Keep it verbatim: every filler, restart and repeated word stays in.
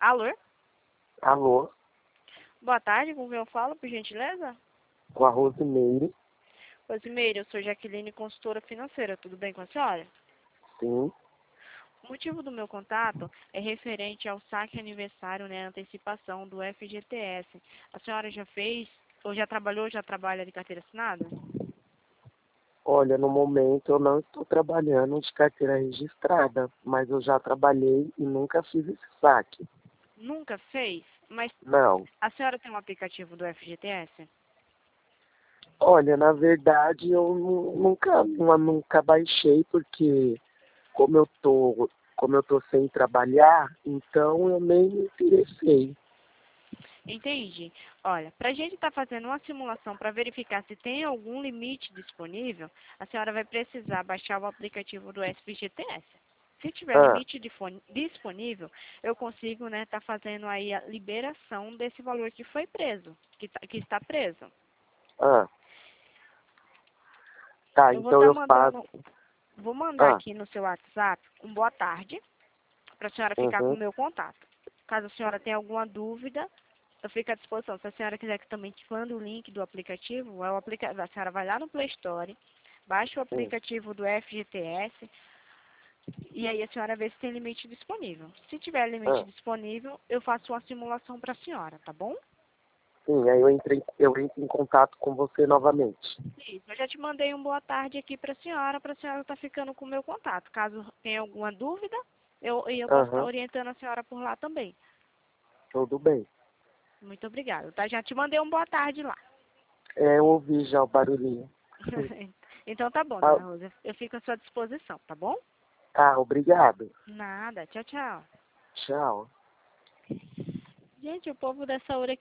Alô? Alô? Boa tarde, com quem eu falo, por gentileza? Com a Rosimeire. Rosimeire, eu sou Jaqueline, consultora financeira. Tudo bem com a senhora? Sim. O motivo do meu contato é referente ao saque aniversário, né, antecipação do F G T S. A senhora já fez, ou já trabalhou, já trabalha de carteira assinada? Olha, no momento eu não estou trabalhando de carteira registrada, mas eu já trabalhei e nunca fiz esse saque. Nunca fez? Mas Não. a senhora tem um aplicativo do F G T S? Olha, na verdade eu nu- nunca, nu- nunca baixei porque como eu tô, como eu tô sem trabalhar, então eu nem me interessei. Entendi. Olha, para a gente estar fazendo uma simulação para verificar se tem algum limite disponível, a senhora vai precisar baixar o aplicativo do F G T S. Se tiver Ah, limite de fone- disponível, eu consigo, né, estar fazendo aí a liberação desse valor que foi preso, que, tá- que está preso. ah. Tá, Eu vou então estar eu faço. mandando, vou mandar Ah, aqui no seu WhatsApp um boa tarde para a senhora ficar com o uhum. meu contato. Caso a senhora tenha alguma dúvida, eu fico à disposição. Se a senhora quiser que também te mande o link do aplicativo, é o aplica a senhora vai lá no Play Store, baixa o Sim. aplicativo do F G T S e aí a senhora vê se tem limite disponível. Se tiver limite Ah, disponível, eu faço uma simulação para a senhora, tá bom? sim, aí eu entrei, eu entro em contato com você novamente. Isso. Eu já te mandei um boa tarde aqui para a senhora, para a senhora estar ficando com o meu contato. Caso tenha alguma dúvida, eu, eu posso estar Aham, orientando a senhora por lá também. tudo bem. Muito obrigada, tá? Já te mandei um boa tarde lá. É, eu ouvi já o barulhinho. Então tá bom, Ah, dona Rosa. Eu fico à sua disposição, tá bom? tá, obrigado. Nada. Tchau, tchau. Tchau. Gente, o povo dessa hora